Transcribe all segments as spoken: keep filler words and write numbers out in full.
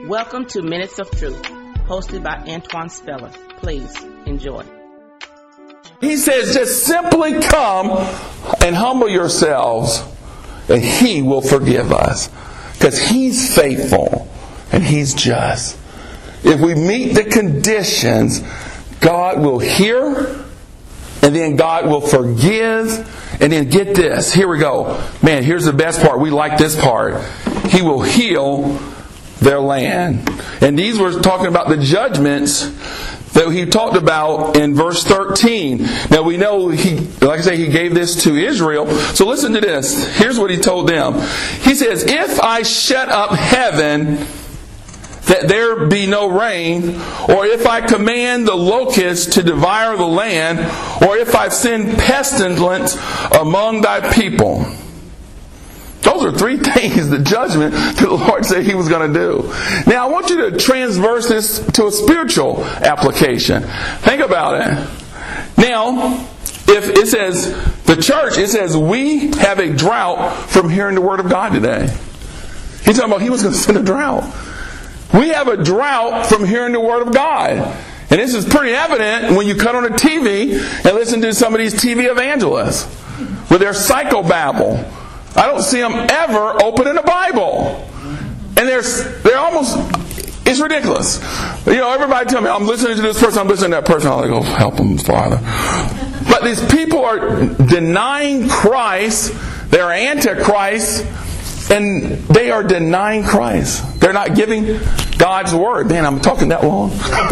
Welcome to Minutes of Truth, hosted by Antoine Speller. Please enjoy. He says, just simply come and humble yourselves, and He will forgive us. Because He's faithful and He's just. If we meet the conditions, God will hear, and then God will forgive, and then get this. Here we go. Man, here's the best part. We like this part. He will heal their land. And these were talking about the judgments that he talked about in verse thirteen. Now we know, he, like I say, he gave this to Israel. So listen to this. Here's what he told them. He says, if I shut up heaven that there be no rain, or if I command the locusts to devour the land, or if I send pestilence among thy people. Those are three things, the judgment that the Lord said He was going to do. Now, I want you to transverse this to a spiritual application. Think about it. Now, if it says, the church, it says, we have a drought from hearing the Word of God today. He's talking about He was going to send a drought. We have a drought from hearing the Word of God. And this is pretty evident when you cut on a T V and listen to some of these T V evangelists with their psychobabble. I don't see them ever opening a Bible. And they're, they're almost, it's ridiculous. You know, everybody tell me, I'm listening to this person, I'm listening to that person. I'm like, oh, help them, Father. But these people are denying Christ. They're antichrist. And they are denying Christ. They're not giving God's Word. Man, I'm talking that long.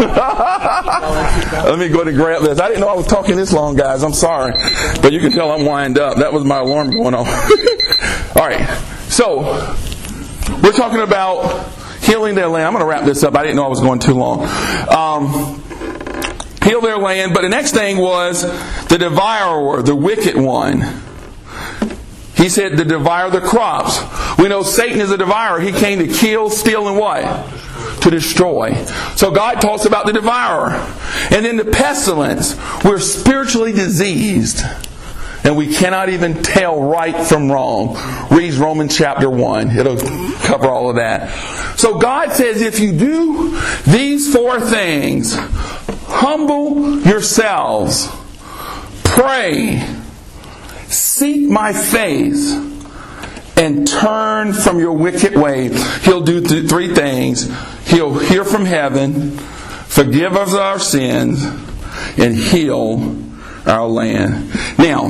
Let me go ahead and grab this. I didn't know I was talking this long, guys. I'm sorry. But you can tell I'm wind up. That was my alarm going on. All right. So, we're talking about healing their land. I'm going to wrap this up. I didn't know I was going too long. Um, heal their land. But the next thing was the devourer, the wicked one. He said to devour the crops. We know Satan is a devourer. He came to kill, steal, and what? To destroy. So God talks about the devourer. And then the pestilence. We're spiritually diseased. And we cannot even tell right from wrong. Read Romans chapter one. It'll cover all of that. So God says if you do these four things, humble yourselves, pray, seek my face, and turn from your wicked way. He'll do th- three things. He'll hear from heaven, forgive us our sins, and heal our land. Now,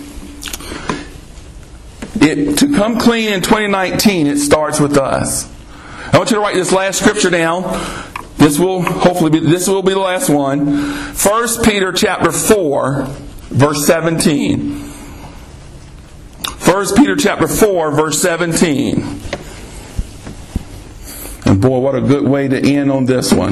it, to come clean in twenty nineteen, it starts with us. I want you to write this last scripture down. This will hopefully be, this will be the last one. First Peter chapter four, verse seventeen. First Peter chapter four, verse seventeen. And boy, what a good way to end on this one.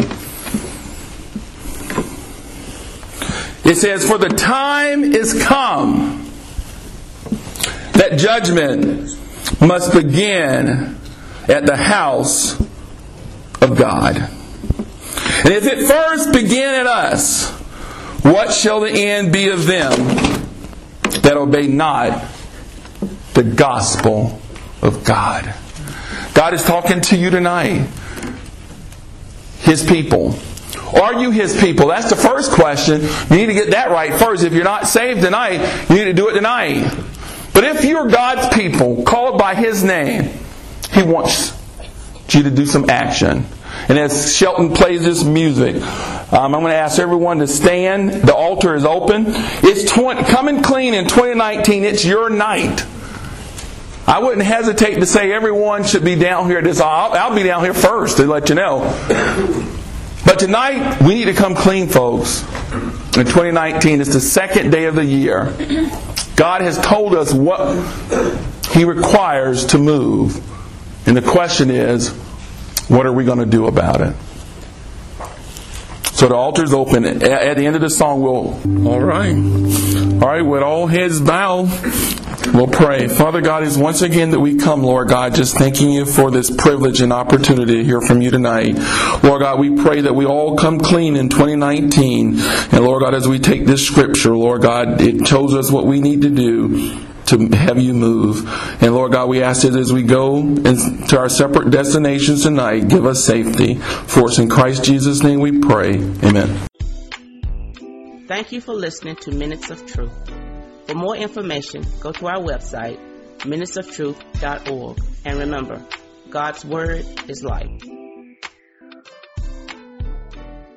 It says, for the time is come that judgment must begin at the house of God. And if it first begin at us, what shall the end be of them that obey not the gospel of God? God is talking to you tonight. His people. Are you His people? That's the first question. You need to get that right first. If you're not saved tonight, you need to do it tonight. But if you're God's people, called by His name, He wants you to do some action. And as Shelton plays this music, um, I'm going to ask everyone to stand. The altar is open. It's twenty, coming clean in twenty nineteen. It's your night. I wouldn't hesitate to say everyone should be down here. This, I'll, I'll be down here first to let you know. But tonight, we need to come clean, folks. In twenty nineteen, it's the second day of the year. God has told us what He requires to move. And the question is, what are we going to do about it? So the altar's open. At the end of the song, we'll... All right. All right, with all heads bowed, we'll pray. Father God, it's once again that we come, Lord God, just thanking You for this privilege and opportunity to hear from You tonight. Lord God, we pray that we all come clean in twenty nineteen. And Lord God, as we take this scripture, Lord God, it shows us what we need to do. to have you move. And Lord God, we ask that as we go to our separate destinations tonight, give us safety. For us in Christ Jesus' name we pray. Amen. Thank you for listening to Minutes of Truth. For more information, go to our website, minutes of truth dot org. And remember, God's Word is life.